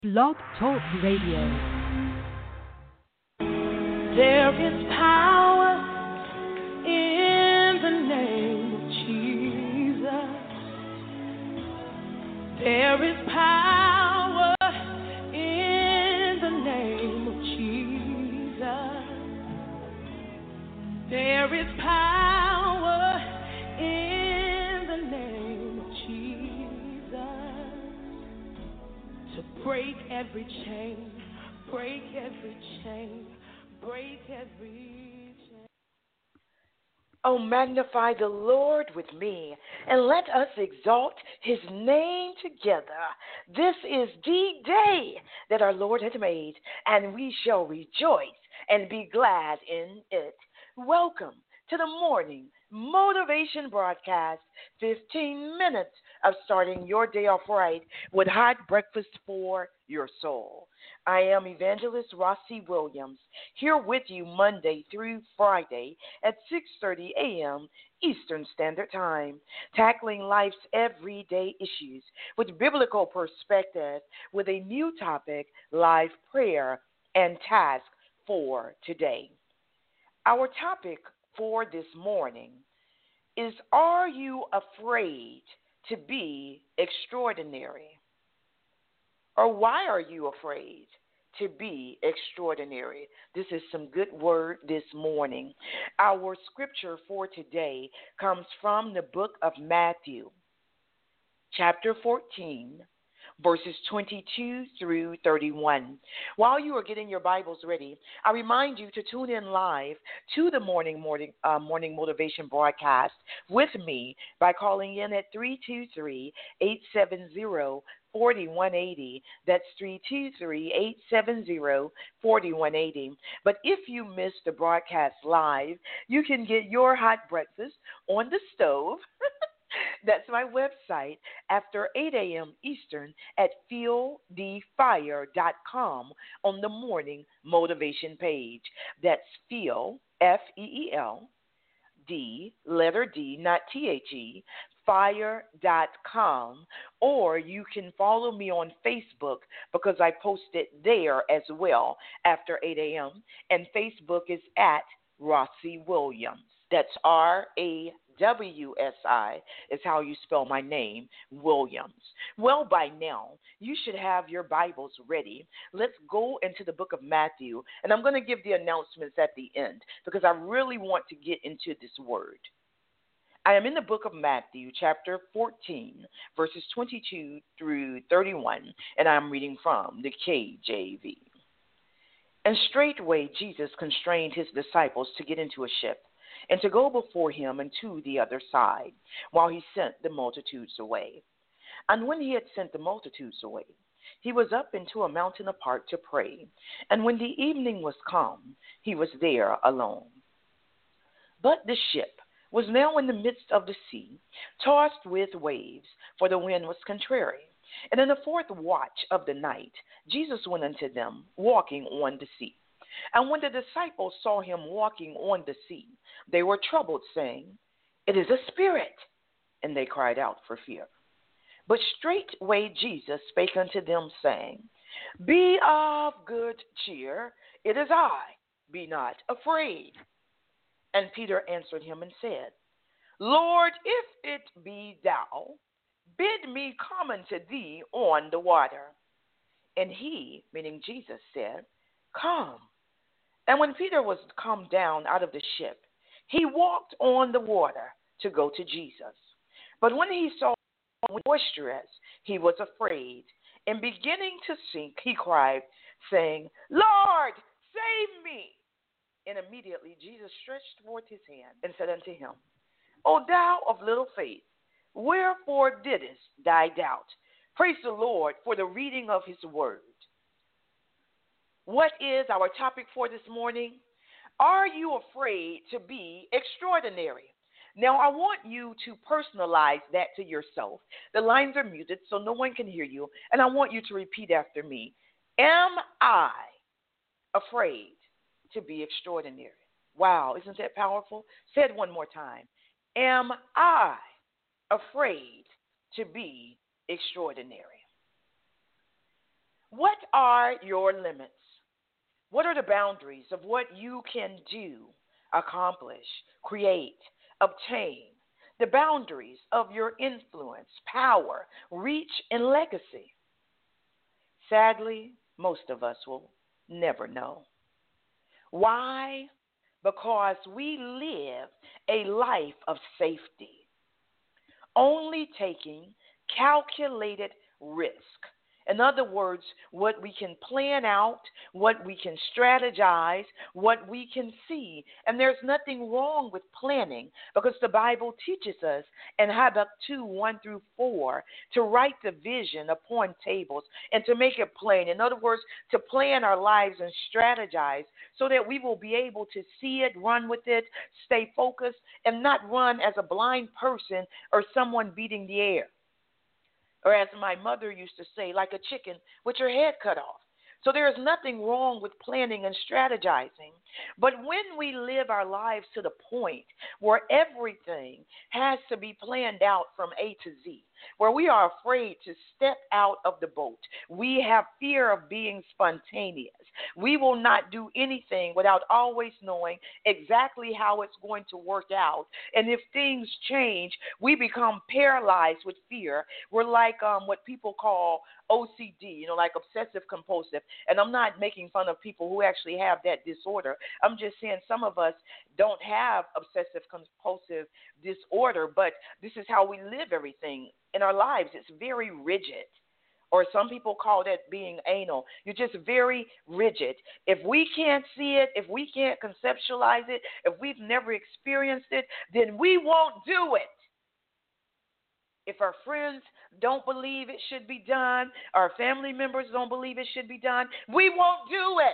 Blog Talk Radio. There is power in the name of Jesus. There is power in the name of Jesus. There is power in the name of Jesus to break every chain, break every chain, break every chain. Oh, magnify the Lord with me, and let us exalt his name together. This is the day that our Lord has made, and we shall rejoice and be glad in it. Welcome to the morning motivation broadcast, 15 minutes of starting your day off right with hot breakfast for your soul. I am Evangelist Rossi Williams, here with you Monday through Friday at 6:30 a.m. Eastern Standard Time, tackling life's everyday issues with biblical perspective with a new topic, live prayer and task for today. Our topic for this morning is, are you afraid to be extraordinary? Or why are you afraid to be extraordinary? This is some good word this morning. Our scripture for today comes from the book of Matthew, chapter 14, verses 22 through 31. While you are getting your Bibles ready, I remind you to tune in live to the morning motivation broadcast with me by calling in at 323-870-4180. That's 323-870-4180. But if you missed the broadcast live, you can get your hot breakfast on the stove. That's my website after 8 a.m. Eastern at feelthefire.com on the morning motivation page. That's Feel, F-E-E-L, D, letter D, not T-H-E, fire.com. Or you can follow me on Facebook because I post it there as well after 8 a.m. And Facebook is at Rossi Williams. That's R-A-W-S-I is how you spell my name, Williams. Well, by now, you should have your Bibles ready. Let's go into the book of Matthew, and I'm going to give the announcements at the end because I really want to get into this word. I am in the book of Matthew, chapter 14, verses 22 through 31, and I'm reading from the KJV. And straightway Jesus constrained his disciples to get into a ship and to go before him into the other side, while he sent the multitudes away. And when he had sent the multitudes away, he was up into a mountain apart to pray. And when the evening was come, he was there alone. But the ship was now in the midst of the sea, tossed with waves, for the wind was contrary. And in the fourth watch of the night, Jesus went unto them, walking on the sea. And when the disciples saw him walking on the sea, they were troubled, saying, It is a spirit. And they cried out for fear. But straightway Jesus spake unto them, saying, Be of good cheer, it is I, be not afraid. And Peter answered him and said, Lord, if it be thou, bid me come unto thee on the water. And he, meaning Jesus, said, Come. And when Peter was come down out of the ship, he walked on the water to go to Jesus. But when he saw it was boisterous, he was afraid, and beginning to sink, he cried, saying, Lord, save me. And immediately Jesus stretched forth his hand and said unto him, O thou of little faith, wherefore didst thou doubt? Praise the Lord for the reading of his word. What is our topic for this morning? Are you afraid to be extraordinary? Now, I want you to personalize that to yourself. The lines are muted, so no one can hear you, and I want you to repeat after me. Am I afraid to be extraordinary? Wow, isn't that powerful? Say it one more time. Am I afraid to be extraordinary? What are your limits? What are the boundaries of what you can do, accomplish, create, obtain? The boundaries of your influence, power, reach, and legacy. Sadly, most of us will never know. Why? Because we live a life of safety, only taking calculated risk. In other words, what we can plan out, what we can strategize, what we can see. And there's nothing wrong with planning because the Bible teaches us in Habakkuk 2, 1 through 4, to write the vision upon tables and to make it plain. In other words, to plan our lives and strategize so that we will be able to see it, run with it, stay focused, and not run as a blind person or someone beating the air. Or as my mother used to say, like a chicken with your head cut off. So there is nothing wrong with planning and strategizing. But when we live our lives to the point where everything has to be planned out from A to Z, where we are afraid to step out of the boat, we have fear of being spontaneous. We will not do anything without always knowing exactly how it's going to work out. And if things change, we become paralyzed with fear. We're like what people call OCD, like obsessive compulsive. And I'm not making fun of people who actually have that disorder. I'm just saying some of us don't have obsessive compulsive disorder, but this is how we live everything in our lives. It's very rigid. Or some people call that being anal. You're just very rigid. If we can't see it, if we can't conceptualize it, if we've never experienced it, then we won't do it. If our friends don't believe it should be done, our family members don't believe it should be done, we won't do it.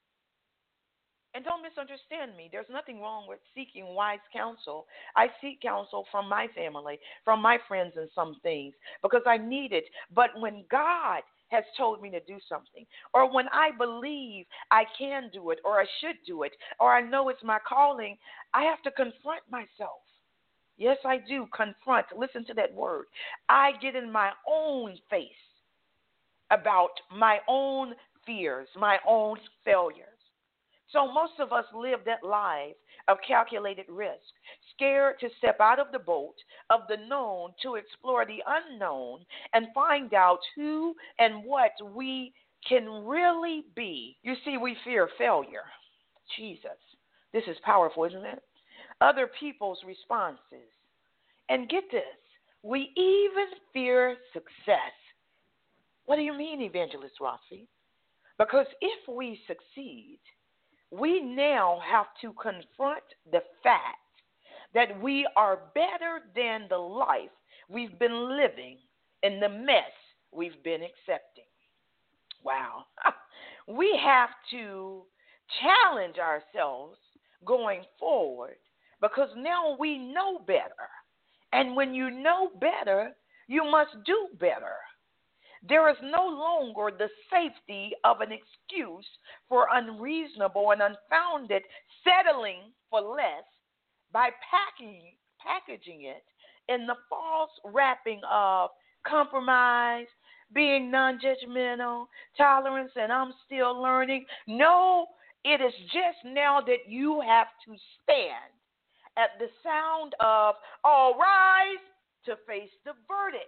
And don't misunderstand me. There's nothing wrong with seeking wise counsel. I seek counsel from my family, from my friends in some things, because I need it. But when God has told me to do something, or when I believe I can do it, or I should do it, or I know it's my calling, I have to confront myself. Yes, I do. Confront. Listen to that word. I get in my own face about my own fears, my own failures. So most of us live that life of calculated risk, scared to step out of the boat of the known to explore the unknown and find out who and what we can really be. You see, we fear failure. Jesus, this is powerful, isn't it? Other people's responses. And get this, we even fear success. What do you mean, Evangelist Rossi? Because if we succeed, we now have to confront the fact that we are better than the life we've been living in the mess we've been accepting. Wow. We have to challenge ourselves going forward because now we know better. And when you know better, you must do better. There is no longer the safety of an excuse for unreasonable and unfounded settling for less by packaging it in the false wrapping of compromise, being non-judgmental, tolerance, and I'm still learning. No, it is just now that you have to stand at the sound of all rise to face the verdict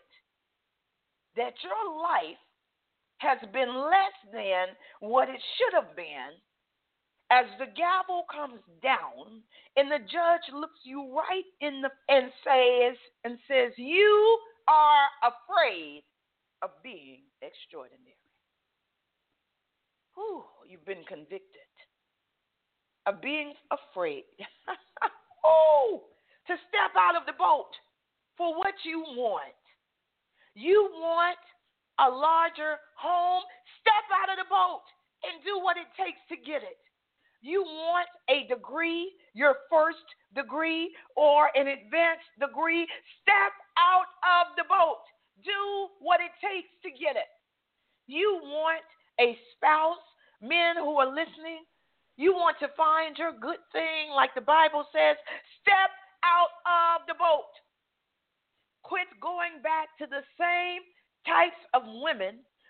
that your life has been less than what it should have been. As the gavel comes down and the judge looks you right in the and says, you are afraid of being extraordinary. Whew, you've been convicted of being afraid. To step out of the boat for what you want. You want a larger home? Step out of the boat and do what it takes to get it. You want a degree, your first degree, or an advanced degree? Step out of the boat. Do what it takes to get it. You want a spouse, men who are listening? You want to find your good thing, like the Bible says? Step out of the boat. Quit going back to the same types of women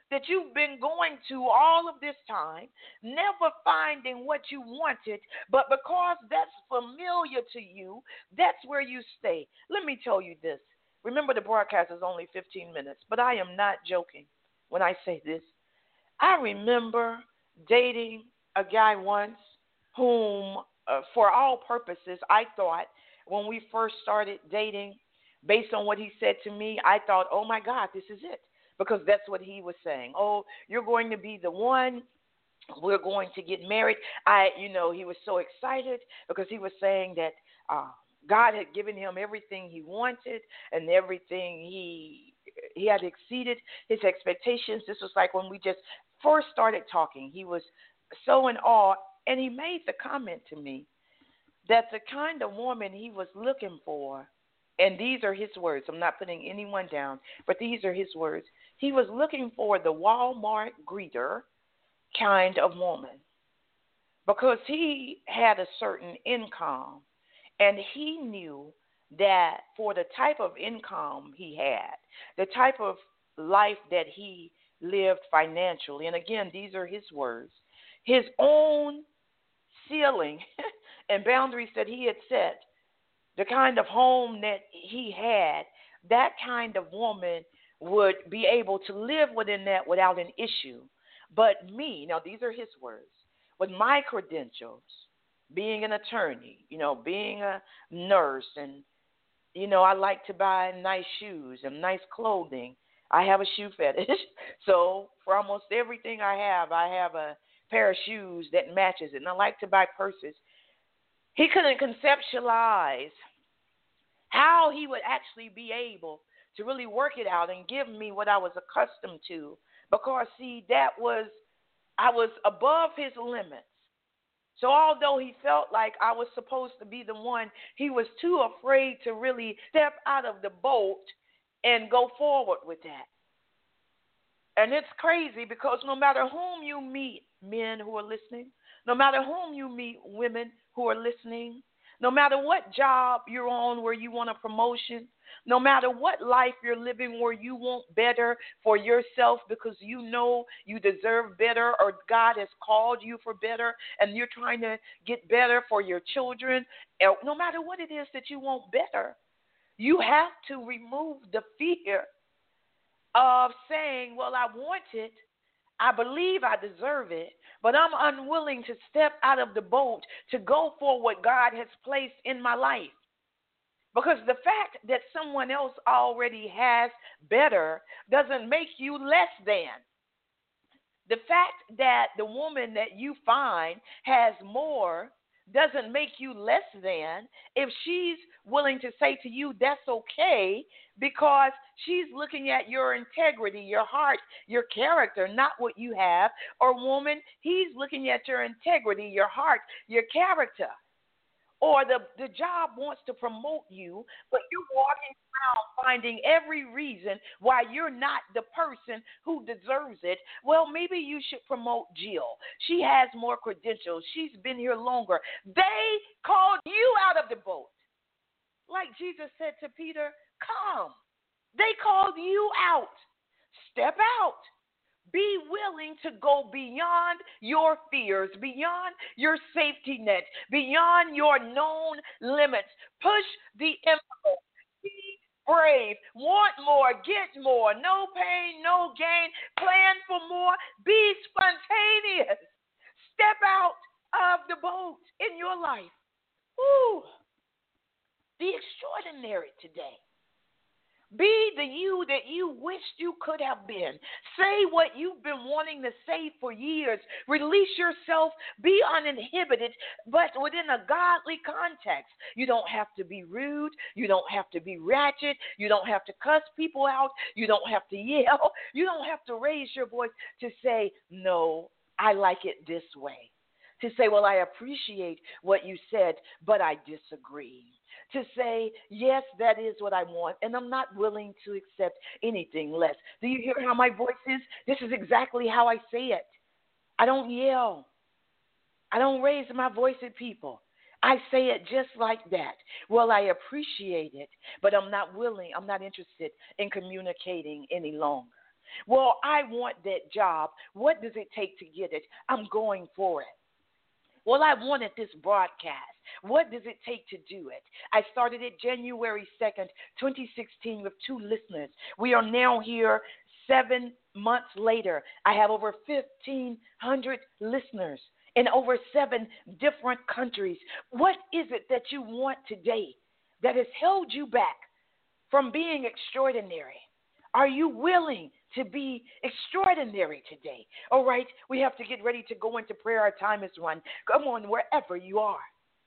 that you've been going to all of this time, never finding what you wanted, but because that's familiar to you, that's where you stay. Let me tell you this. Remember, the broadcast is only 15 minutes, but I am not joking when I say this. I remember dating a guy once whom, for all purposes, I thought when we first started dating, based on what he said to me, I thought, oh my God, this is it. Because that's what he was saying. Oh, you're going to be the one. We're going to get married. He was so excited because he was saying that God had given him everything he wanted and everything he had exceeded his expectations. This was like when we just first started talking. He was so in awe, and he made the comment to me that the kind of woman he was looking for, and these are his words. I'm not putting anyone down, but these are his words. He was looking for the Walmart greeter kind of woman because he had a certain income, and he knew that for the type of income he had, the type of life that he lived financially, and again, these are his words, his own ceiling and boundaries that he had set, the kind of home that he had, that kind of woman would be able to live within that without an issue. But me, now these are his words, with my credentials, being an attorney, being a nurse, and, I like to buy nice shoes and nice clothing. I have a shoe fetish. So for almost everything I have a pair of shoes that matches it. And I like to buy purses. He couldn't conceptualize how he would actually be able to really work it out and give me what I was accustomed to. Because, see, I was above his limits. So although he felt like I was supposed to be the one, he was too afraid to really step out of the boat and go forward with that. And it's crazy because no matter whom you meet, men who are listening, no matter whom you meet, women who are listening, no matter what job you're on where you want a promotion, no matter what life you're living where you want better for yourself because you know you deserve better or God has called you for better and you're trying to get better for your children, no matter what it is that you want better, you have to remove the fear of saying, well, I want it, I believe I deserve it, but I'm unwilling to step out of the boat to go for what God has placed in my life. Because the fact that someone else already has better doesn't make you less than. The fact that the woman that you find has more doesn't make you less than if she's willing to say to you that's okay because she's looking at your integrity, your heart, your character, not what you have. Or woman, he's looking at your integrity, your heart, your character. Or the job wants to promote you, but you're walking around finding every reason why you're not the person who deserves it. Well, maybe you should promote Jill. She has more credentials. She's been here longer. They called you out of the boat. Like Jesus said to Peter, come. They called you out. Step out. Be willing to go beyond your fears, beyond your safety net, beyond your known limits. Push the envelope. Be brave. Want more. Get more. No pain, no gain. Plan for more. Be spontaneous. Step out of the boat in your life. Woo. Be extraordinary today. Be the you that you wished you could have been. Say what you've been wanting to say for years. Release yourself. Be uninhibited, but within a godly context. You don't have to be rude. You don't have to be ratchet. You don't have to cuss people out. You don't have to yell. You don't have to raise your voice to say, no, I like it this way. To say, well, I appreciate what you said, but I disagree. To say, yes, that is what I want, and I'm not willing to accept anything less. Do you hear how my voice is? This is exactly how I say it. I don't yell. I don't raise my voice at people. I say it just like that. Well, I appreciate it, but I'm not willing, I'm not interested in communicating any longer. Well, I want that job. What does it take to get it? I'm going for it. Well, I wanted this broadcast. What does it take to do it? I started it January 2nd, 2016 with 2 listeners. We are now here 7 months later. I have over 1,500 listeners in over 7 different countries. What is it that you want today that has held you back from being extraordinary? Are you willing to be extraordinary today? All right, we have to get ready to go into prayer. Our time is run. Come on, wherever you are.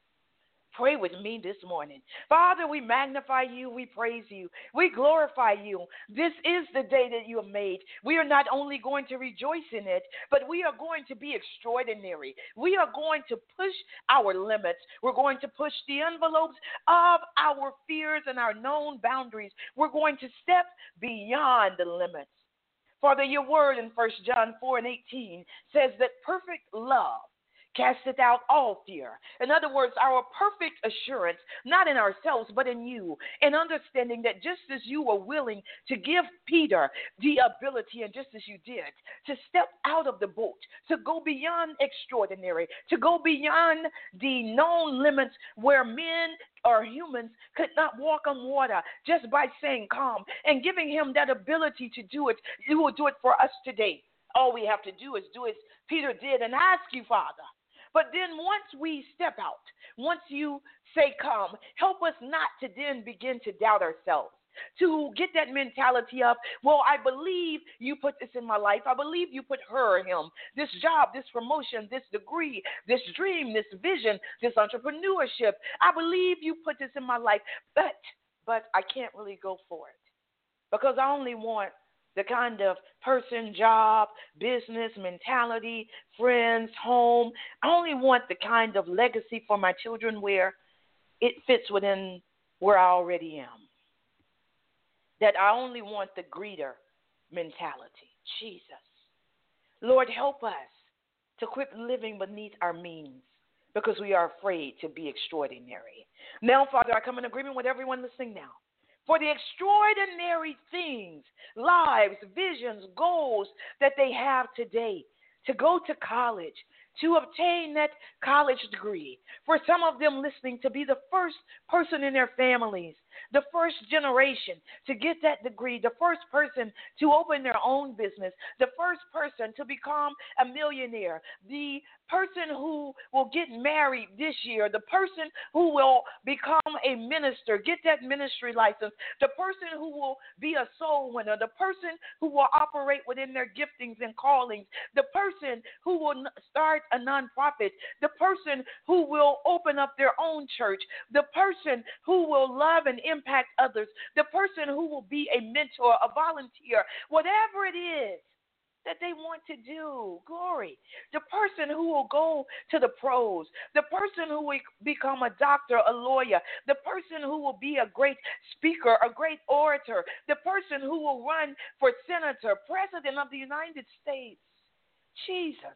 Pray with me this morning. Father, we magnify you. We praise you. We glorify you. This is the day that you have made. We are not only going to rejoice in it, but we are going to be extraordinary. We are going to push our limits. We're going to push the envelopes of our fears and our known boundaries. We're going to step beyond the limits. Father, your word in 1 John 4:18 says that perfect love casteth out all fear. In other words, our perfect assurance, not in ourselves, but in you, and understanding that just as you were willing to give Peter the ability, and just as you did, to step out of the boat, to go beyond extraordinary, to go beyond the known limits where men or humans could not walk on water just by saying calm, and giving him that ability to do it, you will do it for us today. All we have to do is do as Peter did and ask you, Father. But then once we step out, once you say come, help us not to then begin to doubt ourselves, to get that mentality of, well, I believe you put this in my life. I believe you put her or him, this job, this promotion, this degree, this dream, this vision, this entrepreneurship. I believe you put this in my life, but I can't really go for it because I only want the kind of person, job, business, mentality, friends, home. I only want the kind of legacy for my children where it fits within where I already am. That I only want the greeter mentality. Jesus. Lord, help us to quit living beneath our means because we are afraid to be extraordinary. Now, Father, I come in agreement with everyone listening now. For the extraordinary things, lives, visions, goals that they have today, to go to college, to obtain that college degree. For some of them listening, to be the first person in their families, the first generation to get that degree, the first person to open their own business, the first person to become a millionaire, the person who will get married this year, the person who will become a minister, get that ministry license, the person who will be a soul winner, the person who will operate within their giftings and callings, the person who will start a nonprofit, the person who will open up their own church, the person who will love and impact others, the person who will be a mentor, a volunteer, whatever it is that they want to do. Glory. The person who will go to the pros, the person who will become a doctor, a lawyer, the person who will be a great speaker, a great orator, the person who will run for senator, president of the United States. Jesus.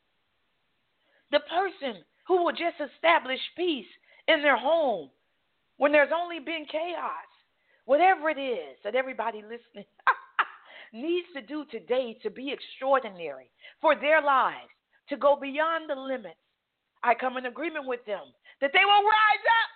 The person who will just establish peace in their home when there's only been chaos. Whatever it is that everybody listening needs to do today to be extraordinary for their lives, to go beyond the limits. I come in agreement with them that they will rise up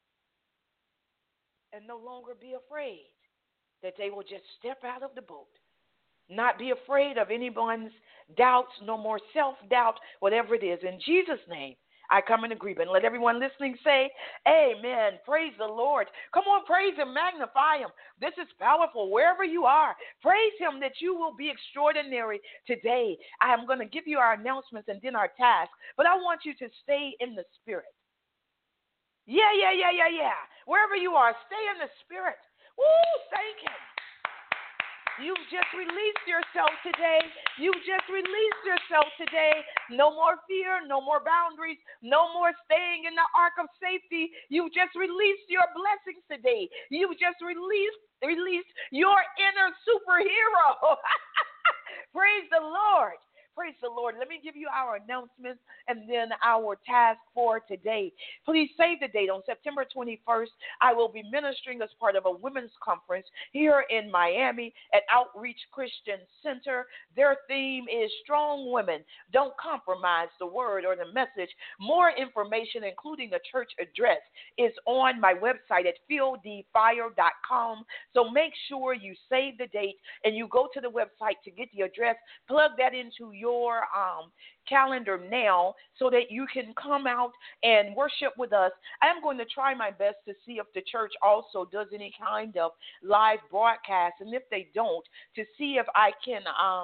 and no longer be afraid, that they will just step out of the boat, not be afraid of anyone's doubts, no more self-doubt, whatever it is. In Jesus' name, I come in agreement. Let everyone listening say, amen. Praise the Lord. Come on, praise him, magnify him. This is powerful. Wherever you are, praise him that you will be extraordinary today. I am going to give you our announcements and then our task, but I want you to stay in the spirit. Yeah. Wherever you are, stay in the spirit. Woo, thank him. You've just released yourself today. You've just released yourself today. No more fear, no more boundaries, no more staying in the ark of safety. You've just released your blessings today. You've just released your inner superhero. Praise the Lord. Praise the Lord. Let me give you our announcements and then our task for today. Please save the date. On September 21st, I will be ministering as part of a women's conference here in Miami at Outreach Christian Center. Their theme is Strong Women Don't Compromise the Word or the Message. More information, including a church address, is on my website at fieldfire.com. So make sure you save the date and you go to the website to get the address. Plug that into your calendar now so that you can come out and worship with us. I'm going to try my best to see if the church also does any kind of live broadcast, and if they don't, to see if I can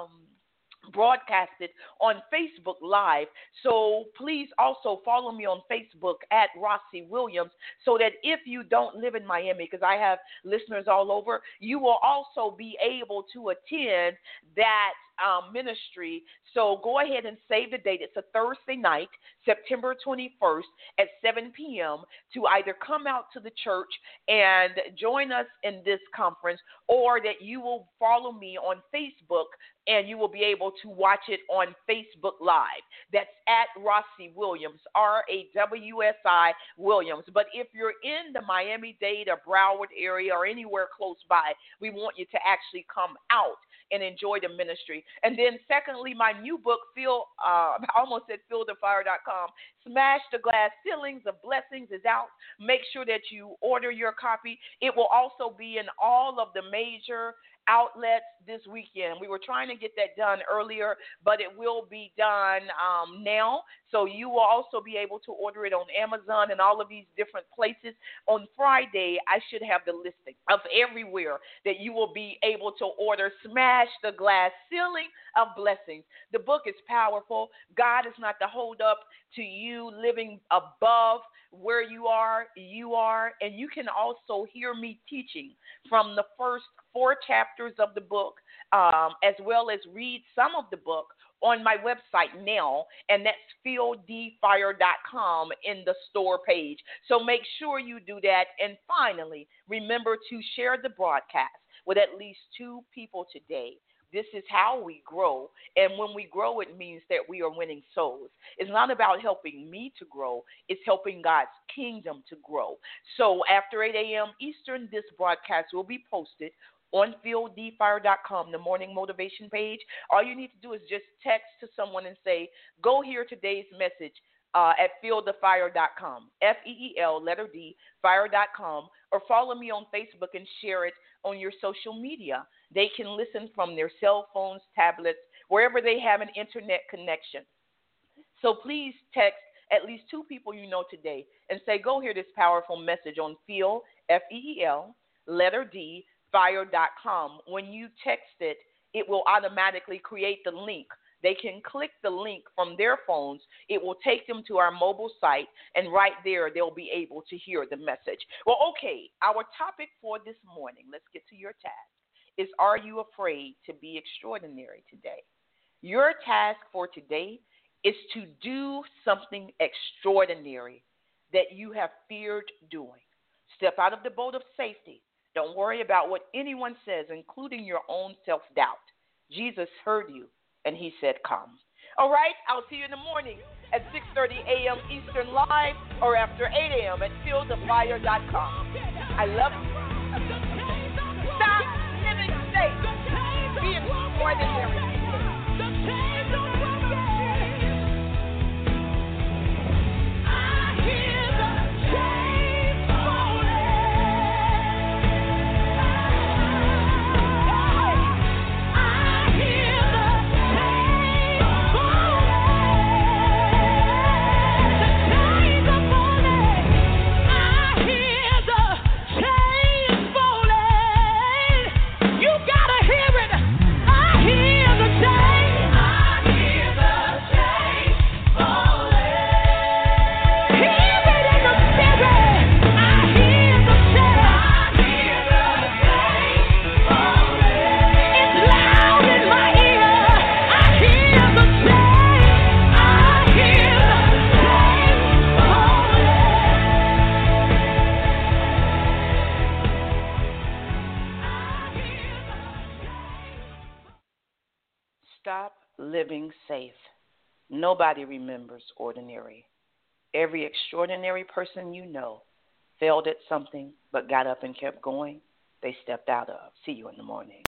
broadcast it on Facebook Live. So please also follow me on Facebook at Rossi Williams, so that if you don't live in Miami, because I have listeners all over, you will also be able to attend that ministry. So go ahead and save the date. It's a Thursday night, September 21st at 7 p.m. to either come out to the church and join us in this conference, or that you will follow me on Facebook and you will be able to watch it on Facebook Live. That's at Rossi Williams, R-A-W-S-I Williams. But if you're in the Miami-Dade or Broward area or anywhere close by, we want you to actually come out and enjoy the ministry. And then secondly, my new book, I almost said fieldthefire.com, Smash the Glass Ceilings of Blessings, is out. Make sure that you order your copy. It will also be in all of the major outlets this weekend. We were trying to get that done earlier, but it will be done now. So you will also be able to order it on Amazon and all of these different places. On Friday, I should have the listing of everywhere that you will be able to order Smash the Glass Ceiling of Blessings. The book is powerful. God is not the hold up to you living above where you are, and you can also hear me teaching from the first 4 chapters of the book, as well as read some of the book on my website now, and that's fieldfire.com in the store page. So make sure you do that. And finally, remember to share the broadcast with at least 2 people today. This is how we grow. And when we grow, it means that we are winning souls. It's not about helping me to grow. It's helping God's kingdom to grow. So after 8 a.m. Eastern, this broadcast will be posted on fieldfire.com, the morning motivation page. All you need to do is just text to someone and say, go hear today's message at fieldthefire.com, F-E-E-L, letter D, fire.com, or follow me on Facebook and share it on your social media. They can listen from their cell phones, tablets, wherever they have an internet connection. So please text at least 2 people you know today and say, go hear this powerful message on Field, F-E-E-L, letter D, fire.com. When you text it, it will automatically create the link. They can click the link from their phones. It will take them to our mobile site, and right there they'll be able to hear the message. Well, okay, our topic for this morning, let's get to your task, is are you afraid to be extraordinary today? Your task for today is to do something extraordinary that you have feared doing. Step out of the boat of safety. Don't worry about what anyone says, including your own self-doubt. Jesus heard you, and he said, come. All right, I'll see you in the morning at 6:30 a.m. Eastern Live, or after 8 a.m. at fieldthefire.com. I love you. Stop living safe. Be extraordinary. Stop living safe. Nobody remembers ordinary. Every extraordinary person you know failed at something but got up and kept going. They stepped out of. See you in the morning.